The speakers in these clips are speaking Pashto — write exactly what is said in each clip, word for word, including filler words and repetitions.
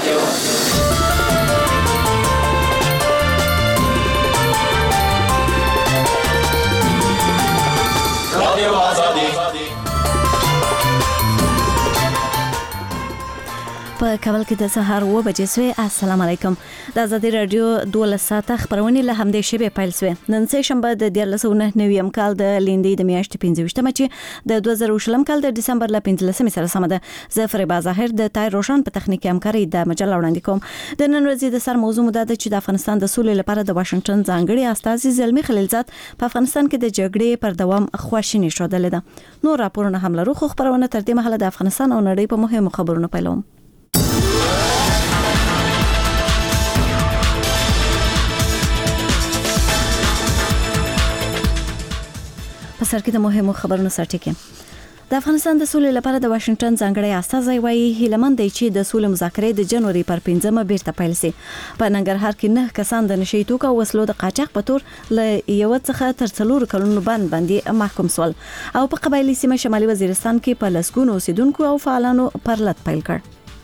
رادیو آزادی. په کابل کې د سهار و بجې سوې. السلام علیکم. د آزادي رادیو دولس ساعته خبرونه له همدې شبي پیل سوې. نن سه شنبه د دیارلس او نه نویم کال د لیندې د میاشتې پنځه ویشتمه چې د دوه زره شلم کال د دسمبر ل پنځلسمې سره سم ده. ظفر بازاهر د تای روشن په تخنیکي همکاري د مجله وړاندې کوم. د نن ورځې د سر موضوع مده ده چې د افغانستان د سولې لپاره د واشنگټن ځانګړي استازي زلمی خلیلزاد په افغانستان کې د جګړې پر دوام خواشینی شودل ده. نو راپورونه هم لرو خو خبرونه تر دې مهاله د افغانستان او نړۍ په مهمو خبرونو پیلوم. په سر کې د مهمو خبرونو سرټکی. د افغانستان د سولې لپاره د واشنگټن ځانګړي استازی وایي هیلمن دی چې د سولې مذاکرې د جنوري پر پنځمه بیرته پیل شي. په ننګرهار کې نه کسان د نشي توکو او وسلو د قاچاق په تور له یو څخه تر څلور کلونو باندې باندې محکوم شول او په قبایلی سیمه شمالي وزیرستان کې په لسګونو اوسیدونکو او فعالانو پرلط پیل کړ.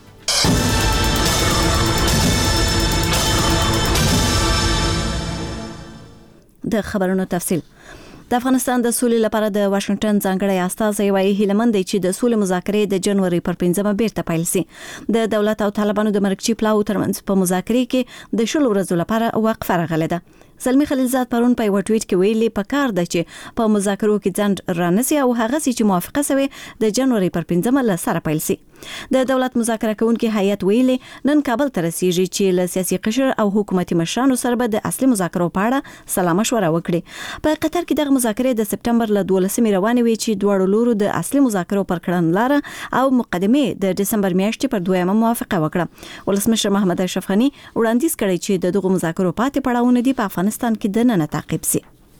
د خبرونو تفصیل. د افغانستان د سولې لپاره د واشنگټن ځانګړي استازی وایي هیلمن دی چې د سولې مذاکرې د جنوري پر پنځمه بیرته پیل شي. د دولت او طالبانو د مرکچی پلاو ترمنځ په مذاکرې کې د شلو ورځو لپاره وقفه راغله ده. زلمی خلیلزاد پرون په یو ټویټ کې ویلي په کار ده چې په مذاکرو کې ځند رانسي او هغه چې موافقه شوه د جنوري پر پنځمه له سره پیل شي. د دولت مذاکره کوونکي هیئت ویلي نن کابل ته رسیږي چې له سیاسي قشر او حکومتي مشرانو سره به د اصلي مذاکرو په اړه سلا مشوره وکړي. په قطر کې دغه مذاکرې د سپټمبر له دولسمې روانې وي چې دواړو لورو د اصلي مذاکرو پر کړنلاره او مقدمه د دسمبر میاشتې پر دویمه موافقه وکړه. ولسمشر محمد اشرف غنی وړاندیز کړی چې دغه مذاکرو پاتې پړاوونه دي په افغانستان کې د نن تعقیب شي.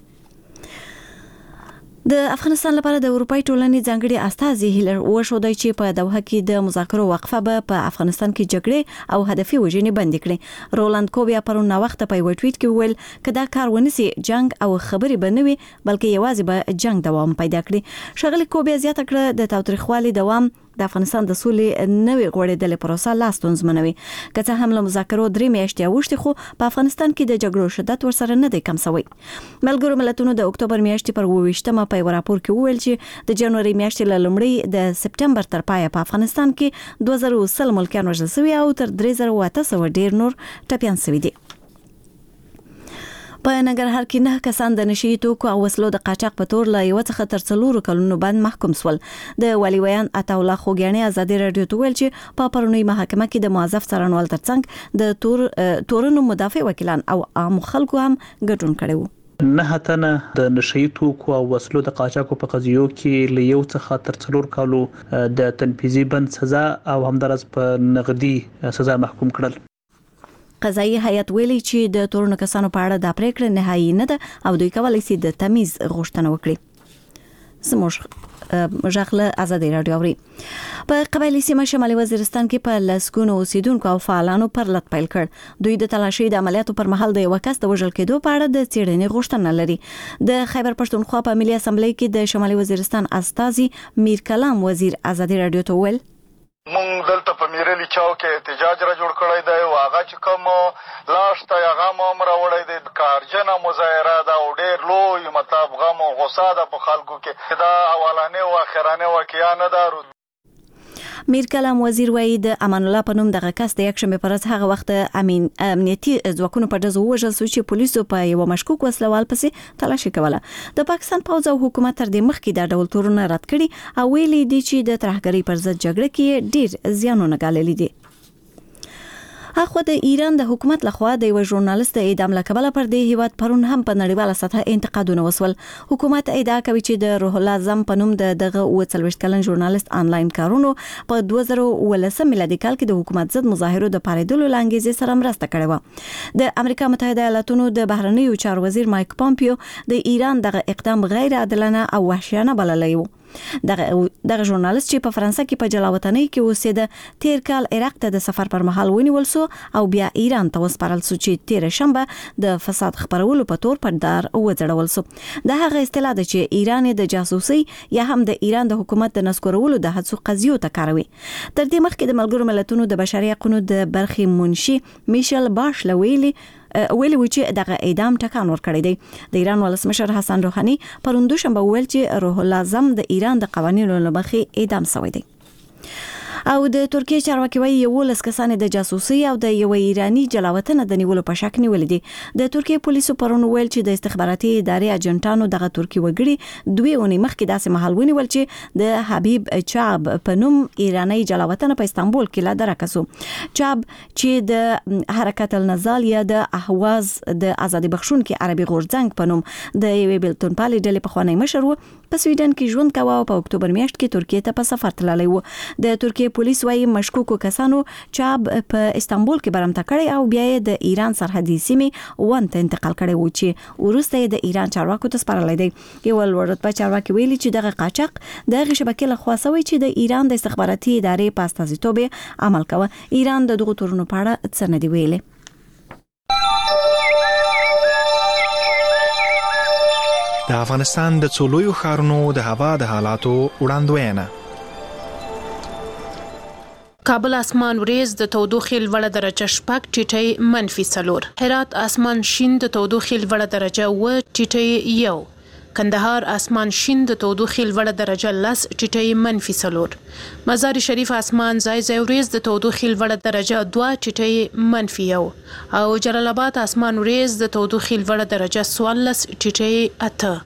د افغانستان لپاره د اروپای ټولنې ځانګړي استازي هیلر وشودای چې په دوحه کې د مذاکرو وقفه به په افغانستان کې جګړې او هدفي وژنې بند کړي. رولاند کوبیا پرون وخت په یو ټویټ کې ویل کدا کار ونسي جنگ او خبري بنوي بلکې یوازې به جنگ دوام پیدا کړي. شغله کوبیا زیاته کړه د تاوتریخوالي دوام د افغانستان د سولې نوې غوړېدلې پروسه لاستونز منوي. که څه هم له مذاکرو درې میاشتې اوښتې خو په افغانستان کې د جګړو شدت ورسره نه دی کم شوی. ملګرو ملتونو د اکتوبر میاشتې پر اووه ویشتمه په یو راپور کې وویل چې د جنوري میاشتې له لومړۍ د سپټمبر تر پایه په افغانستان کې دوه زره سل ملکیان وژل شوي او تر درې زره اته سوه ډیر نور ټپیان شوي دي. په ننګرهار کې نه کسان د نشي توکو او وسلو د قاچاق په تور له یو څخه تر څلور کلونو باندې محکوم شول. د والي ویان عطا الله خوګیانی آزادي رادیو ته ویل چې په پرونی محکمه کې د موظف څارنوال ترڅنګ د تور تورونو مدافع وکیلان او عام خلکو هم ګډون کړي وو. نه تنه د نشي توکو او وسلو د قاچاقو په قضیو کې له یو څخه تر څلور کالو د تنفيذي بند سزا او همدارس په نقدي سزا محکوم کړل. قضایي هیئت ویلي چې د تورونو کسانو په اړه د پریکړه نهایی نه ده او دوی کولی شي د تمیز غوښتنه وکړي. سموش ژغله آزادي رادیو اوري. په قبایلی سیمه شمالي وزیرستان کې په لسګونو اوسیدونکو او فعالانو پرلط پیل کړ. دوی د تلاشي د عملیاتو پر مهال د یو کس د وژل کېدو په اړه د څېړنې غوښتنه لري. د خیبر پښتونخوا په ملي اسمبلی کې د شمالي وزیرستان استازي میر کلام وزیر آزادي رادیو ته ویل مونږ دلته په میرلی چاو کې احتجاج را جوړ کړی دی او هغه چې کوم لاش ته هغه هم راوړی دی کارجنه مظاهره ده او ډېر لوی مطلب غم او غصه ده په خلکو کې دا اولانې او اخرانې واقعه نه ده. میر کلام وزیر وایي د امان الله په نوم دغه کس د یکشنبه پر ورځ هغه وخت امین امنیتي ځواکونو په ډزو وژل شو چې پولیسو په یو مشکوک وسلوال پسې تلاشي کوله. د پاکستان پوځ او حکومت تر دې مخکې دا ډول تورونه رد کړي او ویلي دي چې د ترهګرۍ پر ضد جګړه کې ډېر زیانونه ګاللي دي. اخو د ایران د حکومت لخوا د یو ژورنالیست د اعدام لکبله پر دې هیواد پرون هم په نړیواله سطح انتقادونه وسول. حکومت ادعا کوي چې د روح الله زم په نوم د دغه اوه څلوېښت کلن ژورنالیست آنلاین کارونو په دوه زره اوولسم میلادي کال کې د حکومت ضد مظاهرو د پارېدلو لانګیزې سره مرسته کړې وه. د امریکا متحده ایالاتونو د بهرنیو چارو وزیر مایک پامپیو د ایران دغه اقدام غیر عادلانه او وحشیانه بللی و. دغه دغه ژورنالیست چې په فرانسه کې په جلاوطنۍ کې اوسېده تیر کال عراق ته د سفر پر مهال ونیول سو او بیا ایران ته وسپارل سو چې تیر شنبه د فساد خبرولو په تور پر دار وځړول سو. د هغه اصطلاح ده چې ایران د جاسوسي یا هم د ایران د حکومت د نسکورولو د هڅو قضیو ته کاروي. تر دې مخکې د ملګرو ملتونو د بشري حقوقو د برخې منشي میشل باشل ویلي ویلي و چې دغه اعدام ټکان ورکړی دی. د ایران ولسمشر حسن روحاني پروند شنبه ویل چې روح الله اعظم د ایران د قوانینو لمخې اعدام شوی دی. او د ترکیه چارواکي وايي یو لس کسان د جاسوسي او د یو ایرانی جلاوطن د نیولو په شک نیول دي. د ترکیه پولیسو پرون ویل چې د استخباراتي ادارې اجنټانو دغه ترکی وګړي دوی اونۍ مخکې داسې محل ونیول چې د حبیب چاب په نوم ایرانی جلاوطن په استانبول کې لا درکسو. چاب چې د حرکت النزال یا د اهواز د ازادي بخښونکو عربي غورځنګ په نوم د یوې بلتونپالي ډلې په خوانی مشر و، په سویډن کې ژوند کاوه او په اکتوبر میاشت کې ترکیه ته په سفر تللی و. د ترکیه پولیس وايي مشکوکو کسانو چاب په استانبول کې برمته کړی او بیا یې د ایران سرحدي سیمې وان ته انتقال کړی و چې وروسته یې د ایران چارواکو ته سپارلی دی. یو لوړرتبه چارواکي ویلي چې دغه قاچاق د هغې شبکې لخوا سوی چې د ایران د استخباراتي ادارې په استازیتوب عمل کوه. ایران د دغو تورونو په اړه څه نه دی ویلي. د افغانستان د څو لویو ښارونو د هوا د حالاتو وړاندوینه. کابل اسمان وریځ د تودوخې لوړه درجه شپږ ټیټی منفي څلور. هرات اسمان شین د تودوخې لوړه درجه اوه ټیټی یو. کندهار اسمان شین د تودوخې لوړه درجه لس ټیټی منفي څلور. مزار شریف اسمان ځای ځای وریځ د تودوخې لوړه درجه دوه ټیټی منفي یو. او جلال آباد اسمان وریځ د تودوخې لوړه درجه څوارلس ټیټی اته.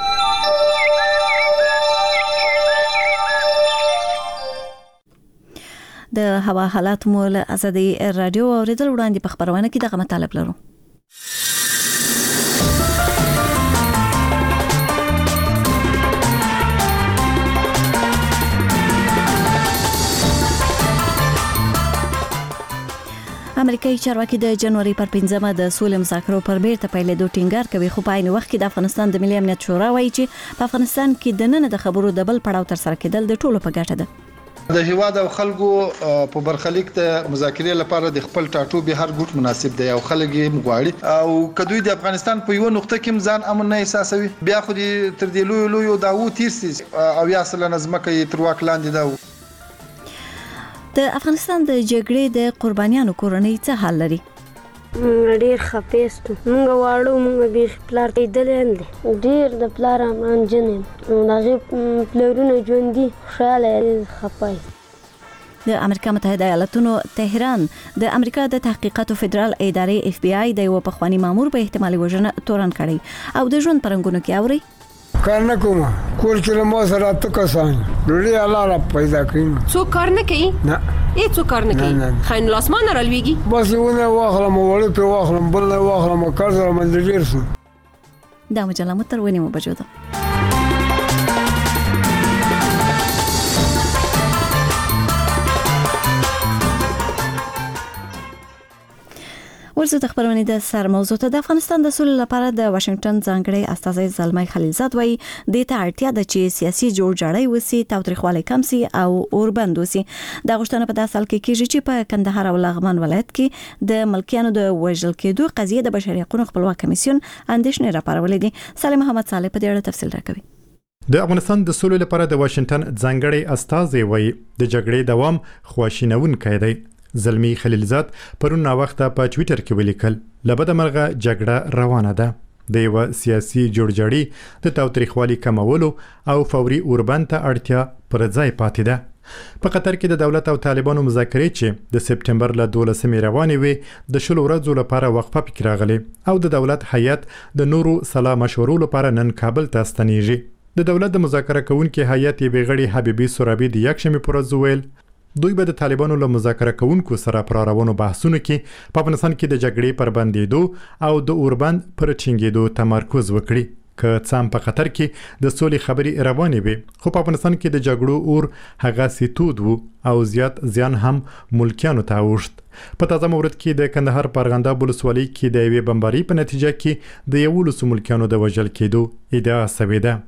د هوا حالات مو له ازادي رادیو اوریدل وړاندې په خبرونه کې دغه مطالب لرو. امریکایي چارواکي د جنوري پر پنځمه د سولې مذاکرو پر بیرته پیلېدو ټینګار کوي، خو په عین وخت کې د افغانستان د ملي امنیت شورا وایي چې په افغانستان کې د نن د خبرو د بل پړاو تر سره کېدل د ټولو په ګټه ده. د هیواد او خلکو په برخلیک ته مذاکرې لپاره د خپل ټاټوبي هر ګوټ مناسب دی او خلک یې مغواړي او کدوې د افغانستان په یو نقطه کې ځان امن نه احساسوي بیا خو دې تر دې لوی لوی داوو تیر سي او یا اصلا نظمکه یې تر واک لاندې ده. د افغانستان د جګړې د قربانیانو کورنۍ څه حال لري؟ ډېر خپېستو مونږ واړو مونږ به پلار کېدلې دي ډېر د پلار امران جن نو هغه پلارونه ژوندي خوشاله خپای. د امریکا متحده ایالاتونو تهران د امریکا د تحقیقاتو فدرال ادارې اف بی آی د یو پخوانی مامور په احتمالي وژنه تورن کړی او د ژوند پرنګونو کې اوري کار نه کوم کول کې مو سره تو کسان لولي الله را پیدا کړی څو کار نه کوي نه هیڅ څو کار نه کوي خاين لاسمان رالويږي بس ونه واخلم وړي په واخلم بل نه واخلم کار سره مندلیر سو دا مجله متر ونی مو بجوده. ورزه د خبرونه د سر موضوع ته د افغانستان د سولې لپاره د واشنگټن ځانګړي استازی زلمي خلیلزاد وایي د ته اړتیا ده چې سیاسي جوړجاړی وسی تاوتریخوالی کم سي او اوربند وسی. د غوښتنه په داسې حال کې کېږي چې په کندهار او لغمان ولایت کې د ملکیانو د وژل کېدو قضیه د بشري حقوقو خپلواک کمیسیون اندېښنې راپارولې دي. سالم محمد صالح په دې اړه تفصیل راکوي. د افغانستان د سولې لپاره د واشنگټن ځانګړي استازی وایي د جګړې دوام خواشینونکی دی. زلمی خلیلزاد پرون نا وخت په ټوئیټر کې ولیکل لبد مرغه جګړه روانه ده د یو سیاسي جوړجاړي د تاوتریخوالي کمولو او فوري اوربند ته اړتیا پر ځای پاتې ده. په قطر کې د دولت او طالبانو مذاکرې چې د سپټمبر له دولسمې روانې وي د شلو ورځو لپاره وقفه پکې راغلي او د دولت هیئت د نورو سلا مشورو لپاره نن کابل ته ستنیږي. د دولت د مذاکره کوونکي هیئت یې بیغړي حبیبي سورابي د یکشنبه پر ورځ ویل دوی به د طالبانو له مذاکره کوونکو سره پر روانو بحثونو کې په افغانستان کې د جګړې پر بندېدو او د اوربند پر ټینګېدو تمرکز وکړي. که څام په قطر کې د سولې خبرې روانې وي خو په افغانستان کې د جګړو اور هغه سیتود وو او زیات زیان هم ملکیانو ته اوښت. په تازه مورد کې د کندهار پارغنده ولسوالۍ کې د یوې بمبارۍ په نتیجه کې د یولسو ملکیانو د وژل کېدو ادعا شوې ده.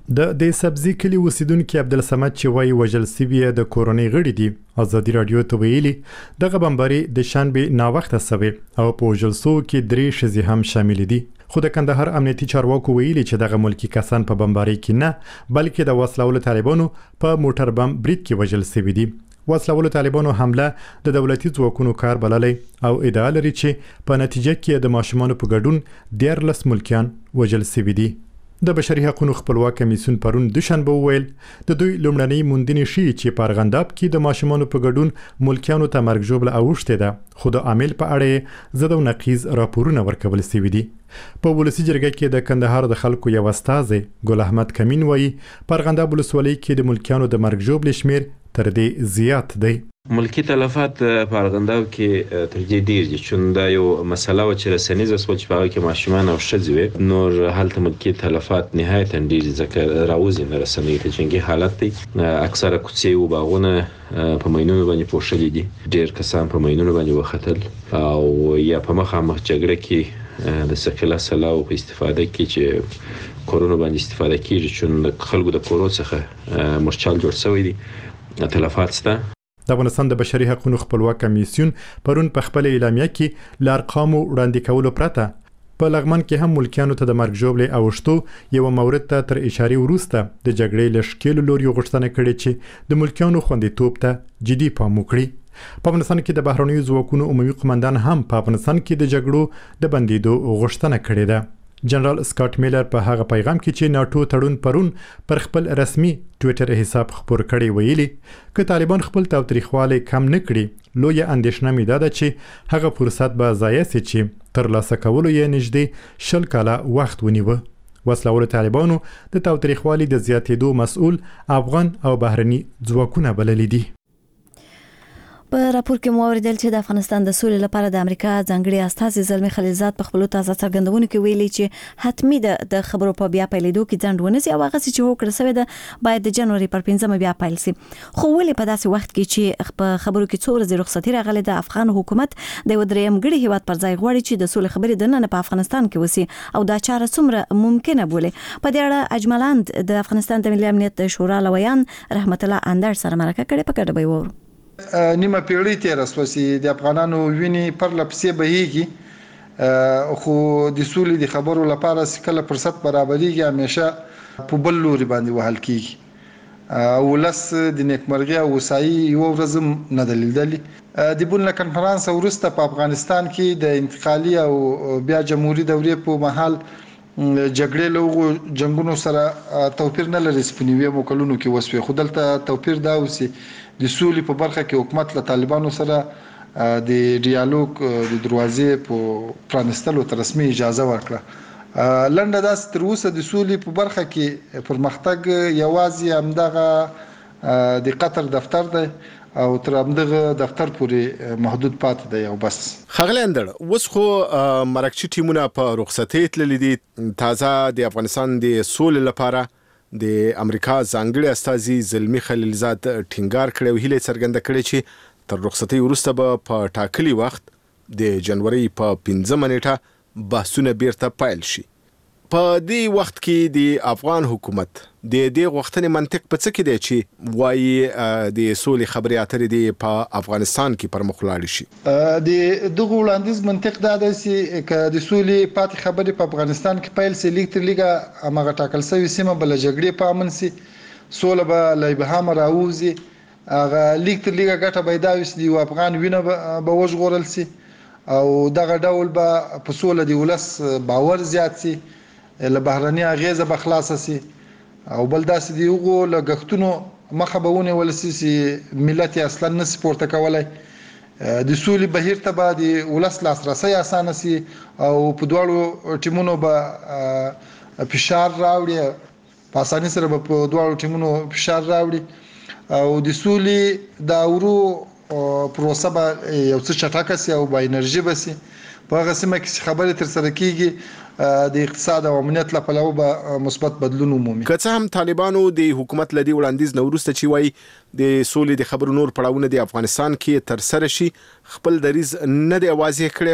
د د سبزی کلی اوسیدونکو عبدالصمد چې وایي وژل سوي د کورونی غړي دي ازادي رادیو ته ویلي دغه بمباري د شنبه ناوخته سوي او په وژل سو کې درې شزي هم شامل دي خو د کندهار امنیتي چارواکو ویلي چې دغه ملکی کسان په بمباري کې نه بلکې د وسلوالو طالبانو په موټر بم برید کې وژل سوي دي وسلوالو طالبانو حمله د دولتي ځواکونو کار بللی او ادعا لري چې په نتیجه کې د ماشومانو په ګډون دیارلس ملکیان وژل سوي دي د بشري حقوقو خپلواک کمیسیون پرون دوشنبه ویل د دوی لومړنۍ موندنې شي چې په ارغنداب کې د ماشومانو په ګډون ملکیانو ته مرګ ژوبله اوښتې ده خو د عامل په اړه زده او نقیض راپورونه ورکول سوي دي په ولسي جرګه کې د کندهار د خلکو یو استازی ګل احمد کمین وایي په ارغنداب ولسوالۍ کې د ملکیانو د مرګ ژوبلې شمیر تر دې زیات دی ملکی تلفات په ارغنداب کې تر دې ډیر دي چې دا یو مسله و چې رسنیز وسول چې په هغه کې ماشومان او ښځې وي نور هلته ملکی تلفات نهایت ډیر ذکر راوځي نه رسنۍ ته جنگي حالت دی اکثره کوڅې او باغونه په ماینونو باندې پوښلي دي ډیر کسان په ماینونو باندې وختل او یا په مخامخ جګړه کې د ثقيله سلاو په استفاده کې چې کورونو باندې استفاده کیږي چې خلکو د کورو څخه مرچال جوړ شوی دي تلفات سته د افغانستان د بشري حقوقو خپلواک کمیسیون پرون په خپل اعلامیه کې لارقامو وړاندې کولو پرته په لغمن کې هم ملکیانو ته د مرګ ژوبلې اوښتو یو مورد ته تر اشاره وروسته د جګړې لشکېلو لوري غوښتنه کړې چې د ملکیانو خوندیتوب ته جدي پام وکړي په افغانستان کې د بهرنیو ځواکونو عمومي قومندان هم په افغانستان کې د جګړو د بندیدو غوښتنه کړې ده جنرال سکاټ میلر په هغه پیغام کې چې ناتو تړون پرون پر خپل رسمي ټوئیټر حساب خبر کړی ویلي ک طالبان خپل تاوتریخواله کم نه کړي لوی اندیشنه مې ده چې هغه فرصت به ضایع سي چې تر لاسه کولو یې نږدې شل کاله وخت ونیوه وسلوالو طالبانو د تاوتریخوالي د زیاتېدو مسؤل افغان او بهرني ځواکونه بللي دي په راپور کې مو اوریدل چې د افغانستان د سولې لپاره د امریکا ځانګړي استازي زلمي خلیلزاد په خپل تازه څرګندونو کې ویلي چې حتمی ده د خبرو په بیا پیلېدو کې ځند ونیسي او هغه چې هوکړه شوې ده باید د جنوري پر پنځمه بیا پیل شي خو ولې په داسې وخت کې چې په خبرو کې څو ورځې رخصتي راغلي د افغان حکومت د ودریم غړي هیواد پر ځای غواړي چې د سولې خبرې د نن په افغانستان کې وسی او دا چاره څومره ممکنه بوله په دې اړه اجملاند د افغانستان د ملي امنیت شورا لویان رحمت الله اندر سره مرکه کړې په کډه به وو نیمه پیړۍ تیر اسوسي د افغانانو ویني پر لپسې بهيږي خو د سولې د خبرو لپاره کله فرصت برابرېږي همیشه په بل لوري باندې وهل کیږي ولس د نیکمرغي او وسایي یو ورځ نه دلیدلی د بولنه کانفرنس ورسته په افغانستان کې د انتقالي او بیا جمهوریت دورې په محل جګړې له جنگونو سره توپیر نه لري سپنیوي مکلونو کې وسوي خودلته توپیر دا وسی د سولې په برخه کې حکومت له طالبانو سره د ډیالوګ د دروازې په پرانستلو تر رسمي اجازه ورکړه لنډه داس تر اوسه د سولې په برخه کې پرمختګ یوازې همدغه د قطر دفتر دی او تر همدغه دفتر پورې محدود پاتې دی او بس خغلی اندر اوس خو مرکچی ټیمونه په رخصتۍ تللي دي تازه د افغانستان د سولې لپاره د امریکا ځانګړي استازي زلمي خلیلزاد ټینګار کړی او هیله څرګنده کړې چې تر رخصتۍ وروسته به په ټاکلي وخت د جنوري په پنځمه نیټه بحثونه بیرته پیل شي په دې وخت کې د افغان حکومت د دې غوښتنې منطق په څه کې دی چې وایي د سولې خبرې اترې دی په افغانستان کې پر مخ لاړ شي د دغه وړاندیز منطق دا دی چې د سولې پاتې خبرې په افغانستان کې پیل سي لیک تر لیګه هغه ټاکل شوی سیمه بل جګړې په امن سي سوله به له ابهام راوځي هغه لیک تر لیګه ګټه پیدا وي د افغان وینه به وژغورل سي او دغه ډول به په سوله دی ولس باور زیات سي له بهرني اغیزه به خلاص سي او بل داسې دی وګو لګښتونو مخه بهونه ولسي ملت اصلا نه سپورت کولای د سولې بهیر ته به د ولس لاسرسي اسانه سي او په دواړو ټیمونو به فشار راوړي په اسانۍ سره به په دواړو ټیمونو فشار راوړي او د سولې د اورو پروسه به یو څه چټکه سي او با انرژي به سي په هغه سیمه کې خبرې تر سره کیږي د اقتصاد او امنیت لپاره به مثبت بدلون ومومي که څه هم طالبانو د حکومت لدی وړاندیز نو وروسته چې وایي د سولې د خبرو نور پړاوونه د افغانستان کې تر سره شي خپل دریز نه دی واضح کړی خو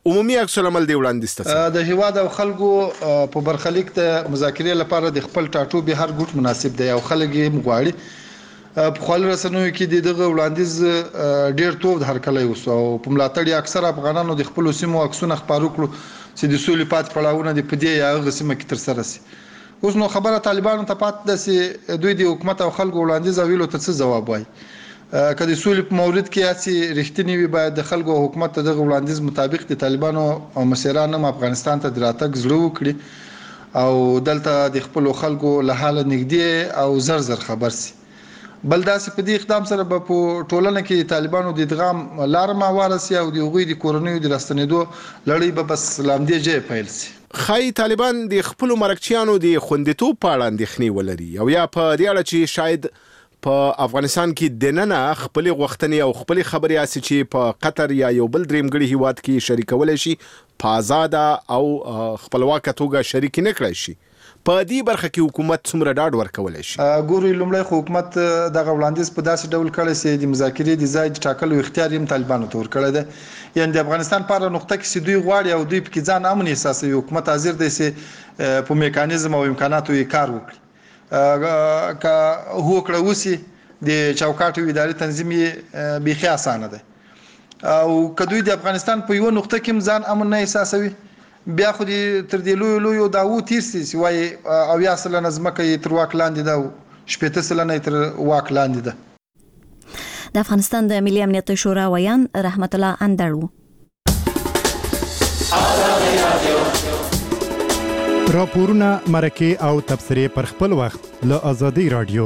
عمومي عکس العمل دی وړاندې ستاسو د هیواد او خلکو په برخلیک د مذاکرې لپاره د خپل ټاټوبي هر ګوټ مناسب دی او خلک یې مغواړي په خپل رسنیو کې دغه وړاندیز ډیر توغ هرکلی وسو او په ملاتړ اکثر افغانانو د خپل سیمو عکسونه خبرو کړو چې د سولې پات پړاوونه د پدې یا غسمه کې تر سره سي. اوس نو خبره طالبانو ته پات د سي دوی د حکومت او خلکو وړاندیز ویلو ته څه جواب وایي. کله سولې په مورید کې اسی رښتینی وي باید د خلکو حکومت ته دغه وړاندیز مطابق د طالبانو او مشرانو افغانستان ته دراتګ زړه وکړي او دلته د خپل خلکو له حاله نږدې او زر زر خبر سي. بل داسې په دې اقدام سره په ټولنه کې طالبانو د ادغام لار ماواره سي او د غوي د کورنیو د راستنېدو لړۍ به بس لامدې جې پیل سي. خای طالبان د خپل مرکچیانو د خوندیتوب په اړه اندېښنې ولري او یا په دې اړه چې شاید په افغانستان کې د نن خپل غوښتنې او خپل خبري اسي چې په قطر یا یو بل درېمګړي هیواد کې شریکول شي په آزاد او خپلواک توګه شریک نه کړی شي. په دې برخه کې حکومت څومره ډاډ ورکول شي؟ ګوري لومړی حکومت دغه وړاندیز په داسې ډول کړی چې د مذاکرې د ځای ټاکلو اختیار یې طالبانو ته ورکړی دی. یعنی د افغانستان په اړه نقطه کې دوی غواړي او دوی په ځان امن احساسوي. حکومت حاضر دی چې په میکانیزم او امکاناتو یې کار وکړي. که هو کړه وسی د چوکاټ اداري تنظیم بيخي اسانه ده او کدوې د افغانستان په یو نقطه کې ځان امن نه احساسوي بیا خو دې تر دې لوی لوی داو تیرسي سی وای او یا سره نظمکه تر واک لاندې ده شپته سره نه تر واک لاندې ده. د افغانستان د ملي امنیت شورا ویان رحمت الله اندړو راپورونه مرکه او تبصره پر خپل وخت له ازادي رادیو.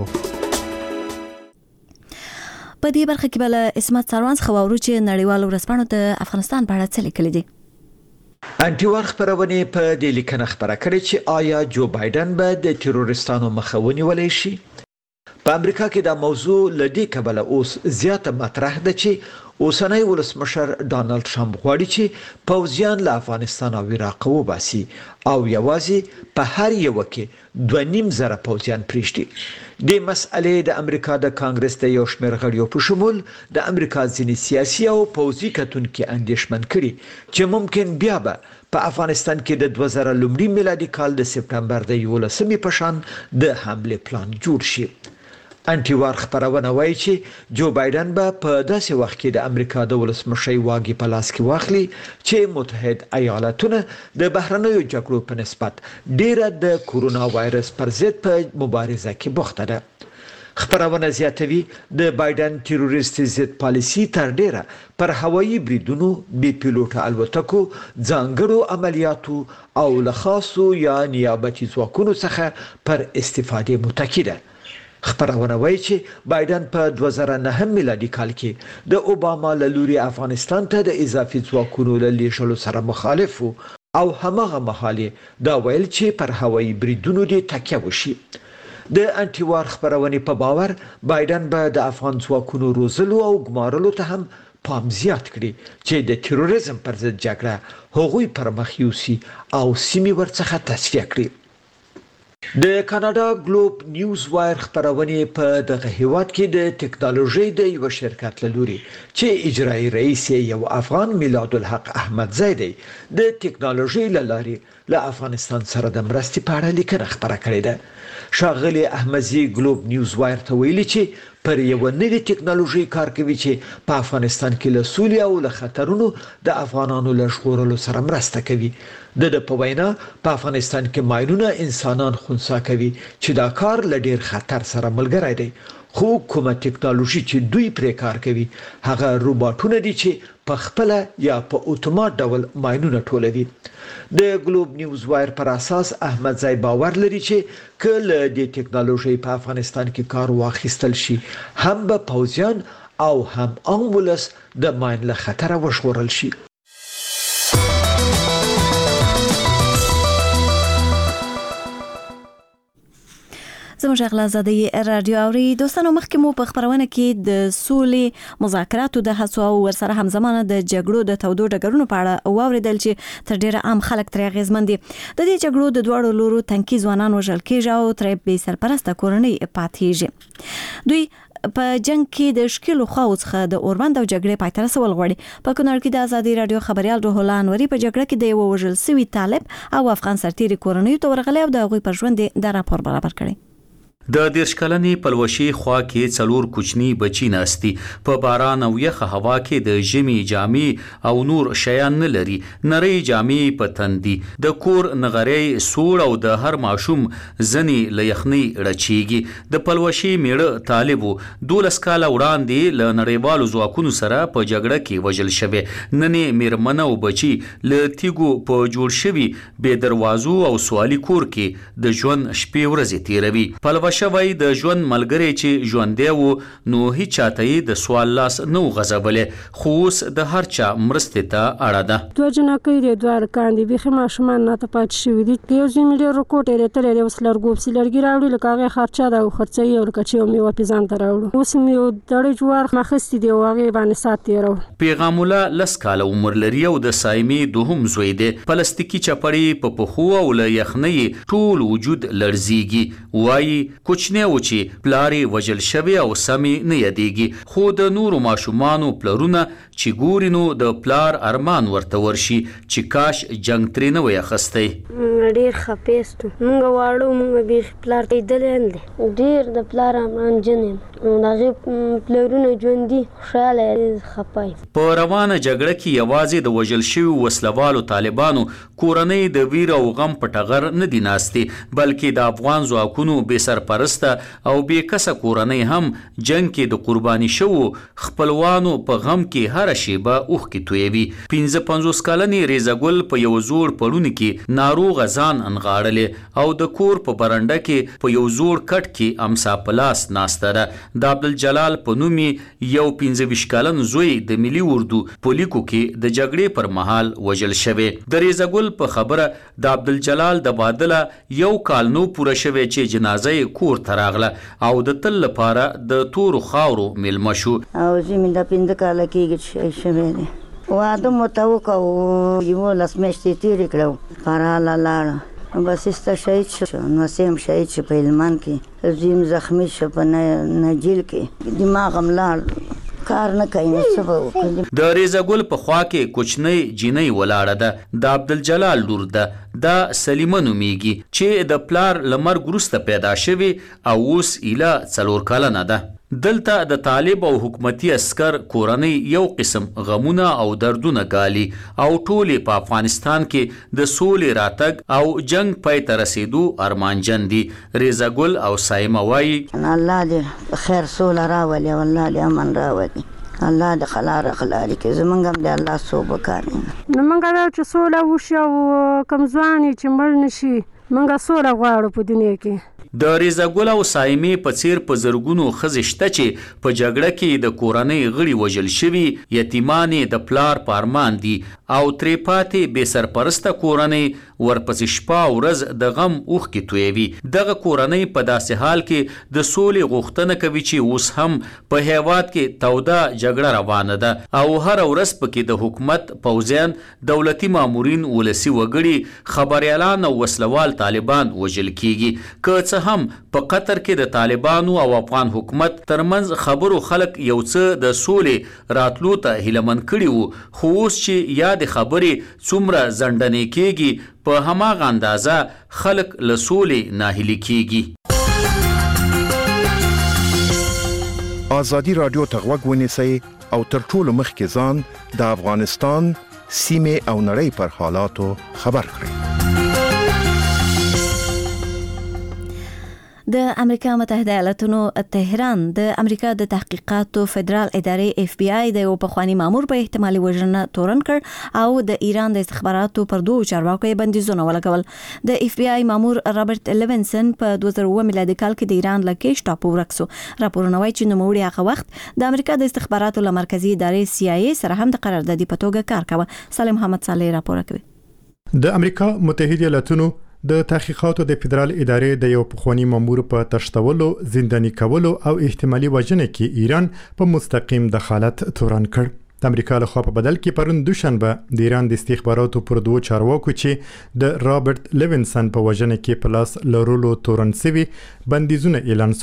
په دې برخه کې بل اسمت سروانس خبرو چې نړیوالو ورځپاڼو د افغانستان په اړه څه لیکلي دي. انټیوار خبرونه په دې لیکنه خبره کړې چې آیا جو بایدن به د تروریستانو مخه ونیولی شي. په امریکا کې دا موضوع لدې کبله اوس زیاته مطرح ده چې اوسنی ولسمشر ډانلډ ټرمپ غواړي چې پوځیان له افغانستان او عراق وباسي او یوازې په هر یو کې دوه نیم زره پوځیان پریږدي. د مسئلې د امریکا د کانګرس د یو شمېر غړیو په شمول د امریکا ځینې سیاسي او پوځي کتونکو اندېښمن کړي چې ممکن بیا به په افغانستان کې د دوه زره لومړي میلادي کال د سپټمبر د یولسمې په شان د حمله پلان جوړ شي. انټیوار خبرونه وایي چې جو بایدن به په داسې وخت کې د امریکا د ولسمشر واګي په لاس کې واخلي چې متحد ایالاتونه د بهرنیو جګړو په نسبت ډیره د کورونا وایرس پر ضد په مبارزه کې بوخته ده. خبرونه زیاتوي د بایدن تروریست ضد پالیسی تر ډیره پر هوایي بریدونو بي پیلوټ الوتکو ځانګړو عملیاتو او له خاصو یا نیابتي ځواکونو څخه پر استفاده متکی ده. خبرونه وایي چې بایدن په دوه زره نه میلادي کال کې د اوباما له لوري افغانستان ته د اضافي ځواکونو له لیږلو سره مخالف او همغه مهال دا ویل چې پر هوایي بریدونو دې تکیه وشي. د انټیوار خبرونه په باور بایدن به د افغان ځواکونو روزلو او ګمارلو ته هم پام زیات کړي چې د تروریزم پر ضد جګړه هغوی پر مخ یوسي او سیمې ورڅخه تصفیه کړي. د کاناډا ګلوب نیوز وایر خبرونه په دغه هیواد کې د ټکنالوژي د یو شرکت لوري چې اجرایی رئیس یو افغان میلاد الحق احمد زیدی د ټکنالوژي لارې له افغانستان سره د مرستې په اړه لیکنه خبره کړې ده. شاغلی احمدزي ګلوب نیوز وایر ته ویلي چې پر یو نوې ټکنالوژي کار کوي چې په افغانستان کې له سولې او له خطرونو د افغانانو له ژغورلو سره مرسته کوي. د د په وینا په افغانستان کې ماینونه انسانان خنثی کوي چې دا کار له ډیر خطر سره ملګری دی. خو کومه ټکنالوژي چې دوی پرې کار کوي هغه روباټونه دي چې په خپل یا په اتومات ډول ماینونه ټولوي. د ګلوب نیوز وایر پر اساس احمد زای باور لري چې کله د ټکنالوژي په افغانستان کې کار واخیستل شي هم به پوځیان او هم عام ولس د ماین له خطر وژغورل شي. زموږ غلازادي رادیو اوري دوستانو مخکې مو په خبرونه کې د سولې مذاکراتو د هڅو او ورسره همزمانه د جګړو د تودو ډګرونو په اړه واوریدل چې تر ډیره عام خلک ترې اغیزمن دي. د دې جګړو د دواړو لورو تنکي ځوانان وژل کېږي او ترې بې سرپرسته کورنۍ پاتېږي. دوی په جنگ کې د شکلو خواو څخه د اوربند او جګړې پای ته رسول غواړي. په کونړ کې د ازادي رادیو خبريال روح الله انوري په جګړه کې د یو وژل سوي طالب او افغان سرتیري کورنۍ ته ورغلي او د هغوی پر ژوند د راپور برابر کړي. د دیرش کلنې پلوشي خوا کې څلور کوچني بچی ناستي په باران او یخه هوا کې د ژمي جامې او نور شیان نه لري. نری جامې په تندي د کور نغري سوړ او د هر ماشوم ځنی ليخني رچيږي. د پلوشي میړه طالبو دولس کال وړاندې ل نړیوالو ځواکونو سره په جګړه کې وژل شوی. ننې میرمنه او بچی ل تیګو په جوړ شوی بے دروازو او سوالي کور کې د ژوند شپې ورځې تیروي. پلوشي شوی د ژوند ملګری چې ژوندې وو نو هیڅ چاته د سوال لاس نو غزبلې خو اوس د هر چا مرستې ته اړه ده. دوه جنکۍ د دوه کاندي بيخي ماشومان نه ته پات شوی دي. یو زموږ ډېر کوټې لري تل یو سلر ګوب سلرګي راوړي لکه هغه خرچه دا خرڅي یو لکه چې مې واپسان ته راوړو. اوس مې دړې جوار مخستې دی هغه باندې ساتي راو. پیغام الله لس کال عمر لري او د سایمي دوهم زوی دی. پلاستیکي چپړې په پخو او ل یخنۍ ټول وجود لړزيږي. وایي کوچنی و چې پلاری وجل شوی او سمي نه یادېږي. خو د نورو ماشومانو پلرونه چې ګوري نو د پلار ارمان ورته ورشي چې کاش جنگ ترې نه وای اخستی. ډېر خپېستو مونږ واړو مونږ به پلار پیدلې اند ډېر د پلار ارمان جنم نو هغه پلرونه ژوندۍ خوشاله خپای. په روانه جګړه کې یوازې د وجل شوی وسلوالو طالبانو کورنۍ د ویر او غم په ټغر نه دي ناستي بلکې د افغان ځواکونو به سرپرسته او بې کسه کورنۍ هم جنگ کې د قرباني شو خپلوانو په غم کې هر شیبه اوخ کې تویوي. پنځه پنځوس کلنې ریزګل په یو زوړ پړونی کې ناروغ ځان انغاړلې او د کور په برنده کې په یو زوړ کټ کې امسا پلاس ناسته ده. د عبدالجلال په نوم یو پنځه ویشت کلن زوی د ملي اردو په لیکو کې د جګړې پر مهال وژل شوی. د ریزګل په خبره د عبدالجلال د بادله یو کال نو پوره شوی چې جنازه کور تراغله او د تل لپاره د تور خاورو ملما شو. او زمين د پنځه کال کېږي شوی دی. واده متوقع او یو لاس مشتي تیر کړو قراله لاړه بس است شهید شو نو سیم شهید شو په هلمند کې زم زخمی شو په نجیل کې دماغ ملاړ کار نه کوي څه وکړي. د ریزګل په خوا کې کوچنۍ جینۍ ولاړه ده. د عبدالجلال لور ده. دا سلیمه نومیږي چې د پلار لمر ګروسته پیدا شوی او اوس ایله څلور کلنه ده. دلته د طالب او حکومتي عسكر کورنۍ یو قسم غمونه او دردونه ګالي او ټول په افغانستان کې د سولې راتګ او جنگ پای ته رسیدو ارمانجن دي. ریزګل او سایمه وایي الله دې خیر سوله راولي او الله دې امن راولي. الله د خلار خلاري کې زمونږ هم د الله صوبه کاري نو مونږ چې سوله وشي او کمزواني چې مړ نشي مونږ سوله غواړو په دنیا کې. د ریزګل او سایمي په څیر په زرګونو خزشته چې په جګړه کې د کورنۍ غړي وژل شوي یتیمانې د پلار په ارمان دي او ترې پاتې بې سرپرسته کورنۍ ورپسې شپه او ورځ د غم اوښ کې تویوي. دغه کورنۍ په داسې حال کې د سولې غوښتنه کوي چې اوس هم په هیواد کې توده جګړه روانه ده او هر ورځ پکې د حکومت پوځیان دولتي مامورین ولسي وګړي خبريالان او وسلوال طالبان وژل کیږي. که هم په قطر کې د طالبانو او افغان حکومت ترمنځ خبرو خلک یو څه د سولې راتلو ته هیلمن کړي وو خو اوس چې یاد خبرې څومره زندنې کېږي په هماغه اندازه خلک له سولې ناهیلي کېږي. آزادي رادیو ته غوږ ونیسئ او تر ټولو مخکې ځان د افغانستان سیمې او نړۍ پر حالاتو خبر کړئ. د امریکا متحده ایالاتونو تهران د امریکا د تحقیقاتو فدرال ادارې اف بی آی د یو پخوانی مامور په احتمالي وژنه تورن کړ او د ایران د استخباراتو پر دوه چارواکو بندیزونه ولګول. د اف بی آی مامور رابرټ لیونسن په دوه زره اووه میلادي کال کې د ایران له کیش ټاپو ورک شو. راپورونه وايي چې نوموړي هغه وخت د امریکا د استخباراتو له مرکزی ادارې سی آی ای سره هم د قراردادي په توګه کار کاوه. سالم محمد صالح راپور کوي. د امریکا متحده ایالاتونو د تحقیقاتو د فدرال ادارې د یو پخوانی مامور په تشتولو، زنداني کولو او احتمالي وژنې کې ایران په مستقیم دخالت تورن کړ. د امریکا له خوا په بدل کې پرون دوشنبه د ایران د استخباراتو پر دوه چارواکو چې د رابرټ لیونسن په وژنه کې پلاس لرلو تورن سوي بندیزونه اعلان شول.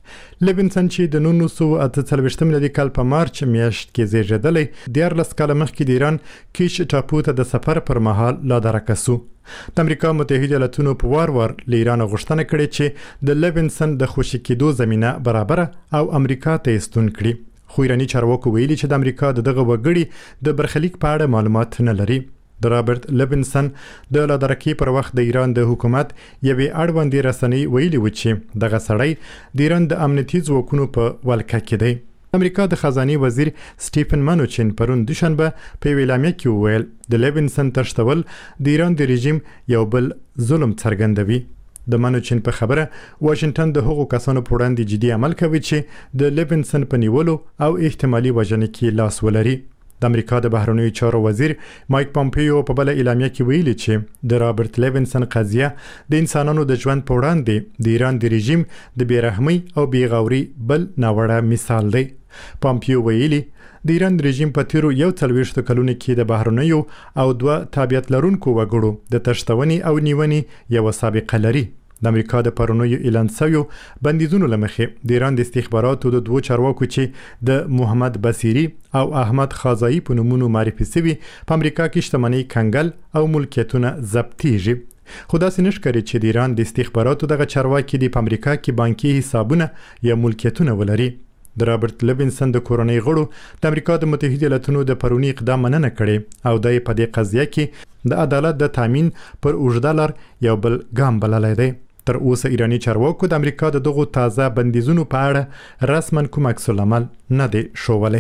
لیوینسن چې د نولس سوه اته څلوېښت میلادي کال په مارچ میاشت کې زیږېدلی دیارلس کاله مخکې د ایران کیش ټاپو ته د سفر پر مهال لا درکه سو. د امریکا متحده ایالاتونو په وار وار له ایران غوښتنه کړې چې د لیوینسن د خوشي کېدو زمينه برابره او امریکا ته استون کړي، خو ایرانی چارواکو ویلي چې د امریکا دغه وګړي د برخلیک په اړه معلومات نه لري. د رابرټ لیوینسن د لادرکې پر وخت د ایران د حکومت یوې اړوندې رسنۍ ویلي و چې دغه سړی د ایران د امنیتي ځواکونو په ولکه کې دی. امریکا د خزانه وزیر سټیفن منوچن پرون دوشنبه په ویلامیا کې وویل د لیوینسن تشتول د ایران د رژیم یو بل ظلم څرګندوي. د منوچن په خبره واشنگټن د هغو کسانو په وړاندې جدي عمل کوي چې د لیوینسن په نیولو او احتمالي وژنې کې لاس ولري. د امریکا د بهرنیو چارو وزیر مایک پامپیو په بل اعلامیه کې ویلي چې د رابرټ لیوینسن قضیه د انسانانو د ژوند په وړاندې د ایران د رژیم د بیرحمۍ او بیغوري بل ناوړه مثال دی. پامپیو ویلي د ایران رژیم په تیرو یو څلوېښتو کلونو کې د بهرنیو او دوه تابعیت لرونکو وګړو د تشتونې او نیونې یو سابقه لري. د امریکا د پرونیو اعلان شویو بندیزونو لمخې د ایران د استخباراتو د دوه چارواکو چې د محمد بصیری او احمد خازایی په نومونو معرفي شوي په امریکا کې شتمنۍ کنګل او ملکیتونه ضبطیږي. خو داسې نشکري چې د ایران د استخباراتو دغه چارواکي د امریکا کې بانکي حسابونه یا ملکیتونه ولري. د رابرټ لیوینسن د کورنۍ غړو د امریکا د متحده ایالاتونو د پرونی اقدام مننه کړې او د په دې قضیه کې د عدالت د تامین پر اوږده لار یو بل ګام بللی دی. تر اوسه ایرانی چارواکو د امریکا د دغو تازه بندیزونو په اړه رسما کوم عکس العمل نه دی ښوولی.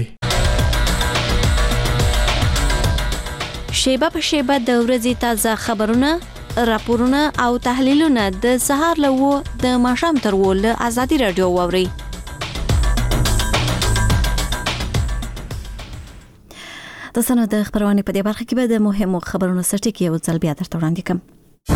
شیبه په شیبه د ورځې تازه خبرونه، راپورونه او تحلیلونه د سهار له اوه د ماښام تر اوه له ازادي راډیو واورئ. د سنو د خبرونې په دې برخه کې به د مهمو خبرونو سرټکی یو ځل بیا درته وړاندې کوم.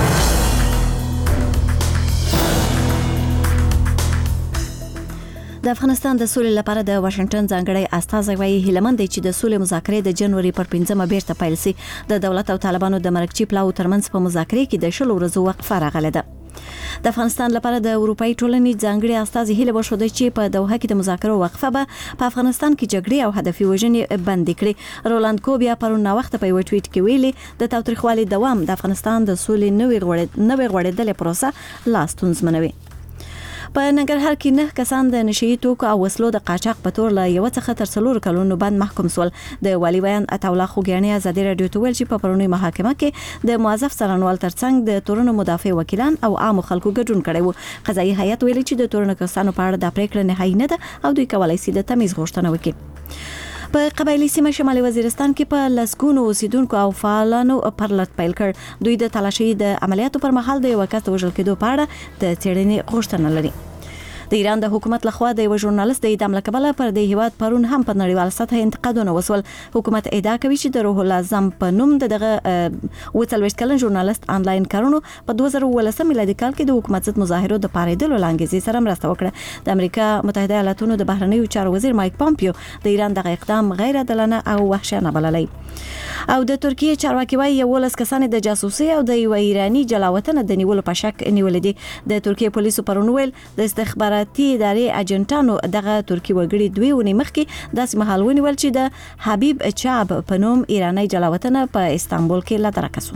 د افغانستان د سولې لپاره د واشنگټن ځانګړی استازی وايي هیلمن دی چې د سولې مذاکرې د جنوري پر پنځمه بیرته پیل شي. د دولت او طالبانو د مرکچی پلاو ترمنځ په مذاکرې کې د شلو ورځو وقفه راغله ده. د افغانستان لپاره د اروپאי ټولنې ځانګړي استازي هیله وشوده چې په دوحه کې د مذاکرو وقفه به په افغانستان کې جګړې او هدفي وژنې بند کړي. رولاند کوبیا پرون وخت په یو ټویټ کې ویلي د تاوتریخوالي دوام د افغانستان د سولې نوې غوړې نوې غوړېدلې پروسه لا ستونزمنوي. په ننګرهار کې نه کسان د نشئی توکو او وسلو د قاچاق په تور له یو څخه تر څلور کلونو باندې محکوم شول. د والی بیان عطاالله خوګیانی ازادي رادیو ته ویل چې په پرونی محاکمه کې د موظف څارنوال ترڅنګ د تورونو مدافع وکیلان او عام خلکو ګډون کړي وو. قضایي هیئت ویلي چې د تورونو کسانو په اړه د پریکړه نهایی نه ده او دوی کولای شي د تمیز غوښتنه وکړي. په قبایلی سیمه شمالي وزیرستان کې په لسګونو اوسیدونکو او فعالانو پرلط پیل کړ. دوی د تلاشي د عملیاتو پر مهال د یو کس وژل کېدو په اړه د څېړنې غوښتنه لري. د ایران د حکومت لخوا د یو ژورنالیست د اعدام لکبله پر د هیواد پرون هم په نړیوال سطح انتقادونه وسول. حکومت ادعا کوي چې د روح العظم په نوم دغه و څلوېښت کلن ژورنالیست آنلاین کارونو په دوه زره اوولسم میلادي کال کې د حکومت ضد مظاهرو د پارېدلو لانګېزې سره مرسته وکړه. د امریکا متحده ایالاتونو د بهرنیو چارو وزیر مایک پامپیو د ایران دغه اقدام غیر عادلانه او وحشیانه بللی. او د ترکیه چارواکي وايي یولس کسان د جاسوسي او د یو ایرانی جلاوطن د نیولو په شک نیول دي. د ترکیه پولیسو پرون ویل د استخباراتي ادارې اجنټانو دغه ترکی وګړي دوی ونی مخکې داسې محل ونیول چې د حبیب چاب په نوم ایرانی جلاوطن په استانبول کې لا درکسو.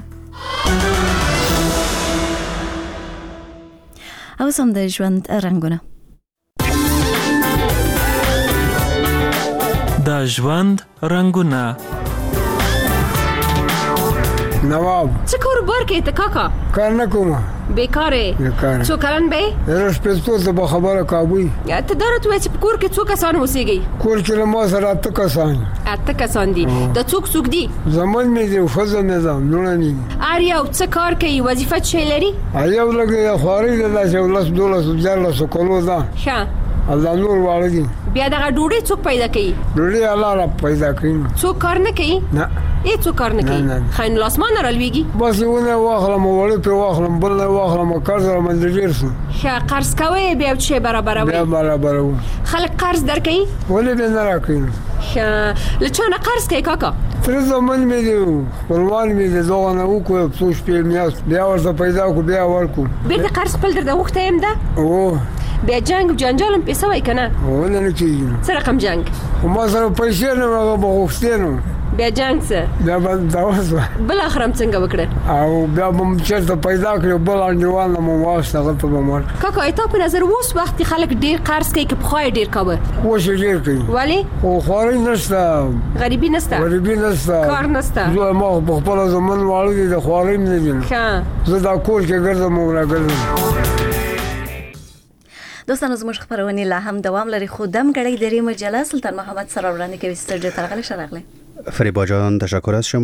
او سم د ژوند رنگونه د ژوند رنگونه نواب څه کاروبار کې ته کاکا؟ کار نه کوم. بیکاره؟ بیکاره. څو کلن به؟ رش پېستو ته به خبره کابوي. ته درته وایي چې په کور کې څو کسان اوسېږي؟ کور کې له ما سره اته کسان. اته کسان دي. د څوک څوک دي؟ زمون مې دي ښځه مې ده لوڼه مې. هر یو څه کار کوي؟ وظیفه څه لري؟ یو لږ خوارۍ ده داسې یولس دولس دیارلسو کلو ده. ښه الله نور واړه دي. بیا دغه ډوډۍ څوک پیدا کوي؟ ډوډۍ الله را پیدا کوي. څوک کار نه کوي؟ نه هیڅ کار نه کوي. خاين لاسمان رالويږي. بس ونه واخلم وړې په واخلم بل نه واخلم قرض را منځ ډیر شو. ښه قرض کوي بیا چې برابروي. بیا برابروي. خلک قرض درکوي؟ ولې به نه راکوي؟ ښه لچانه قرض کوي کاکا؟ تر زمون مې دی خپلوان مې دی دوه نه وکړو څو شپې میاست بیا ورته پیدا کو بیا ورکو. بیرته قرض خپل درته وخته يم ده؟ او بیا جنگ جنجال هم پیسوي کنه ولې نه کیږي څه رقم جنگ خو ما سره پیسې نه هغه بغوښتې نو بیا جنگ څه بیا به دا وسوه بل اخرم څنګه وکړه او بیا به م چېرته پیدا کړو بل انډیوال نه مو واست هغه ته به مر کاکا ایتا په نظر اوس وخت خلک ډیر قرض کوي که پخوای ډیر کاوه اوس ډیر کوي ولی خو خواري نشته غریبي نشته غریبي نشته کار نشته زه ما په خپل زمون واړو دي د خواري نه دي ښه زه دا کور کې ګرځم او راګرځم دوستانو زموږ خبرونه لا هم دوام لري خو دم غړي درې مجله سلطان محمد سره ورانه کوي ستړي ترغله شرغله فریبا جان تشکر از شما.